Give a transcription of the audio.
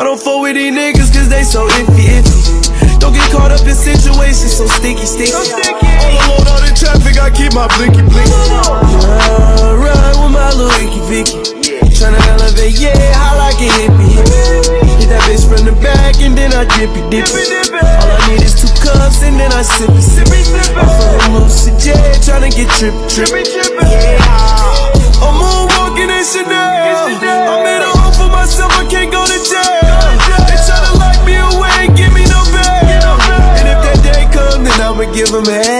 don't fuck with these niggas cause they so iffy. Don't get caught up in situations so sticky. All alone out in traffic, I keep my blinky. Ride with my little icky Vicky. Tryna elevate, yeah, I like a hippie. Hit that bitch from the back and then I dip it. All I need is 2 cups and then I sip it. I'm from Lucid J, tryna get trippy. Yeah, I'm moonwalking in Chanel. I made a home for myself, I can't go to jail. They tryna lock me away and give me no bail. And if that day come, then I'ma give them hell.